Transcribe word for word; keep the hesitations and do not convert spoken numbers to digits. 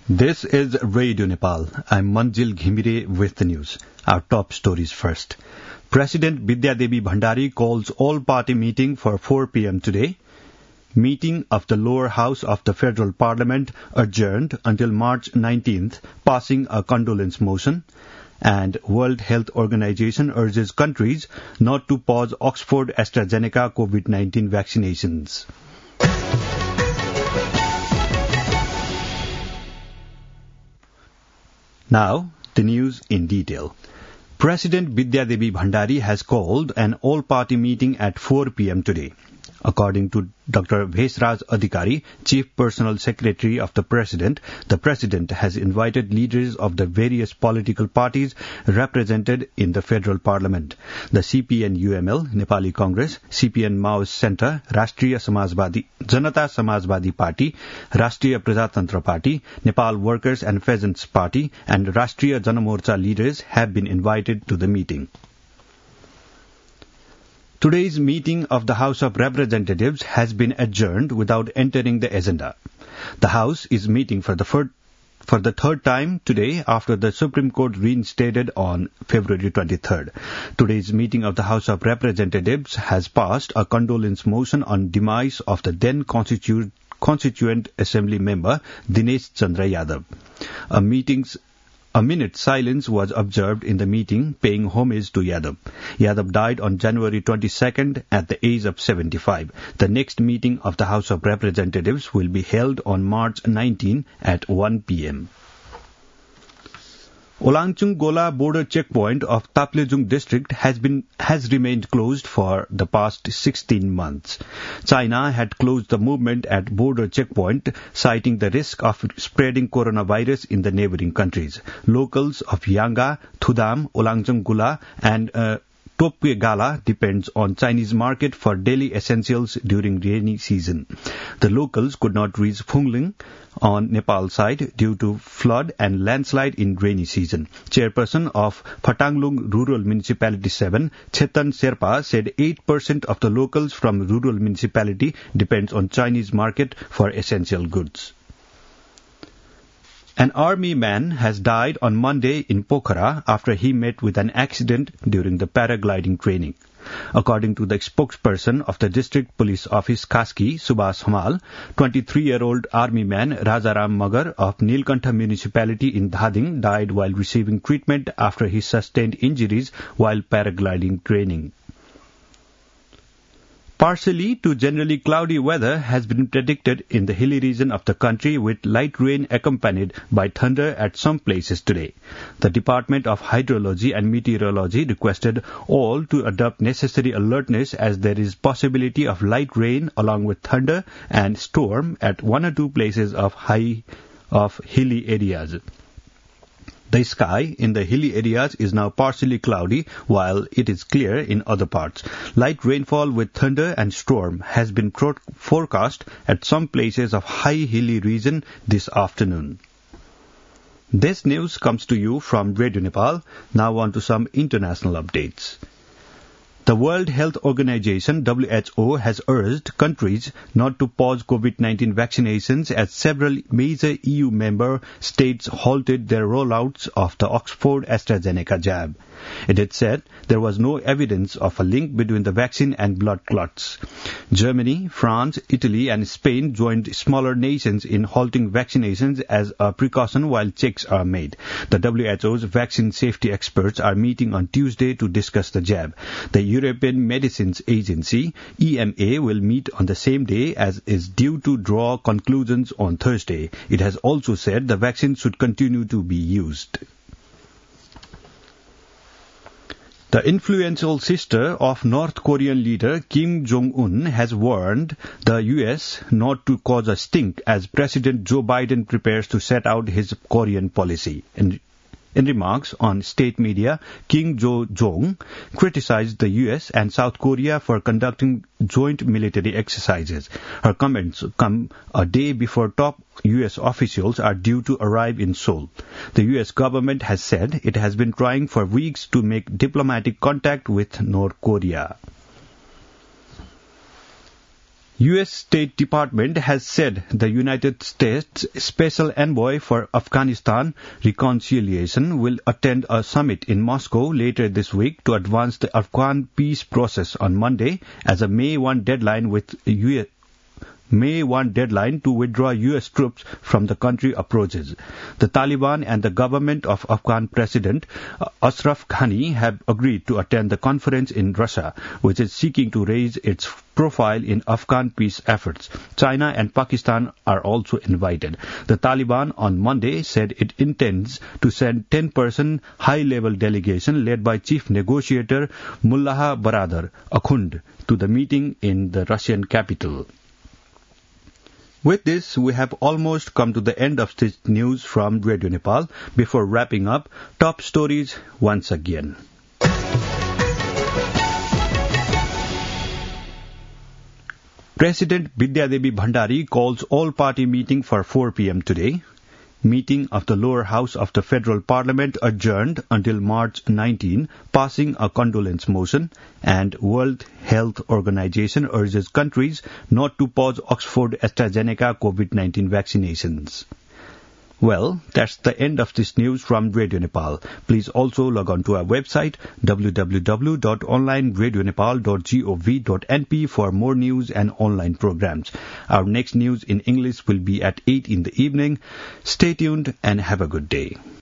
This is Radio Nepal. I'm Manjil Ghimire with the news. Our top stories first. President Vidyadevi Bhandari calls all-party meeting for four p.m. today. Meeting of the lower house of the federal parliament adjourned until March nineteenth, passing a condolence motion. And World Health Organization urges countries not to pause Oxford AstraZeneca COVID nineteen vaccinations. Now, the news in detail. President Vidyadevi Bhandari has called an all-party meeting at four p.m. today. According to Doctor Vesraj Adhikari, Chief Personal Secretary of the President, the President has invited leaders of the various political parties represented in the Federal Parliament. The C P N U M L, Nepali Congress, C P N Maoist Centre, Rashtriya Samajwadi, Janata Samajwadi Party, Rashtriya Prajatantra Party, Nepal Workers and Peasants Party, and Rashtriya Janamorcha leaders have been invited to the meeting. Today's meeting of the House of Representatives has been adjourned without entering the agenda. The House is meeting for the, fir- for the third time today after the Supreme Court reinstated on February twenty-third. Today's meeting of the House of Representatives has passed a condolence motion on demise of the then Constitu- Constituent Assembly member Dinesh Chandra Yadav. A meeting's A minute silence was observed in the meeting, paying homage to Yadav. Yadav died on January twenty-second at the age of seventy-five. The next meeting of the House of Representatives will be held on March nineteenth at one p.m. Olangchung Gola border checkpoint of Taplejung district has been has remained closed for the past sixteen months. China had closed the movement at border checkpoint, citing the risk of spreading coronavirus in the neighboring countries. Locals of Yanga, Thudam, Olangchung Gola, and uh, Topwe Gala depends on Chinese market for daily essentials during rainy season. The locals could not reach Phungling on Nepal side due to flood and landslide in rainy season. Chairperson of Phatanglong Rural Municipality seven, Chetan Sherpa, said eight percent of the locals from rural municipality depends on Chinese market for essential goods. An army man has died on Monday in Pokhara after he met with an accident during the paragliding training. According to the spokesperson of the District Police Office Kaski, Subhas Hamal, twenty-three-year-old army man Rajaram Magar of Nilkantha Municipality in Dhading died while receiving treatment after he sustained injuries while paragliding training. Partially to generally cloudy weather has been predicted in the hilly region of the country with light rain accompanied by thunder at some places today. The Department of Hydrology and Meteorology requested all to adopt necessary alertness as there is possibility of light rain along with thunder and storm at one or two places of high of hilly areas. The sky in the hilly areas is now partially cloudy while it is clear in other parts. Light rainfall with thunder and storm has been pro- forecast at some places of high hilly region this afternoon. This news comes to you from Radio Nepal. Now on to some international updates. The World Health Organization, W H O, has urged countries not to pause COVID nineteen vaccinations as several major E U member states halted their rollouts of the Oxford AstraZeneca jab. It had said there was no evidence of a link between the vaccine and blood clots. Germany, France, Italy and Spain joined smaller nations in halting vaccinations as a precaution while checks are made. The W H O's vaccine safety experts are meeting on Tuesday to discuss the jab. The European Medicines Agency, E M A, will meet on the same day as is due to draw conclusions on Thursday. It has also said the vaccine should continue to be used. The influential sister of North Korean leader Kim Jong-un has warned the U S not to cause a stink as President Joe Biden prepares to set out his Korean policy. In, in remarks on state media, Kim Jo-jong criticized the U S and South Korea for conducting joint military exercises. Her comments come a day before top U S officials are due to arrive in Seoul. The U S government has said it has been trying for weeks to make diplomatic contact with North Korea. U S State Department has said the United States Special Envoy for Afghanistan reconciliation will attend a summit in Moscow later this week to advance the Afghan peace process on Monday as a May first deadline with U S May first deadline to withdraw U S troops from the country approaches. The Taliban and the government of Afghan President Ashraf Ghani have agreed to attend the conference in Russia, which is seeking to raise its profile in Afghan peace efforts. China and Pakistan are also invited. The Taliban on Monday said it intends to send ten-person high-level delegation led by chief negotiator Mullah Baradar Akhund to the meeting in the Russian capital. With this, we have almost come to the end of this news from Radio Nepal. Before wrapping up, top stories once again. President Vidyadevi Bhandari calls all-party meeting for four p.m. today. Meeting of the lower house of the federal parliament adjourned until March nineteenth, passing a condolence motion, and World Health Organization urges countries not to pause Oxford AstraZeneca COVID nineteen vaccinations. Well, that's the end of this news from Radio Nepal. Please also log on to our website w w w dot online radio nepal dot gov dot n p for more news and online programs. Our next news in English will be at eight in the evening. Stay tuned and have a good day.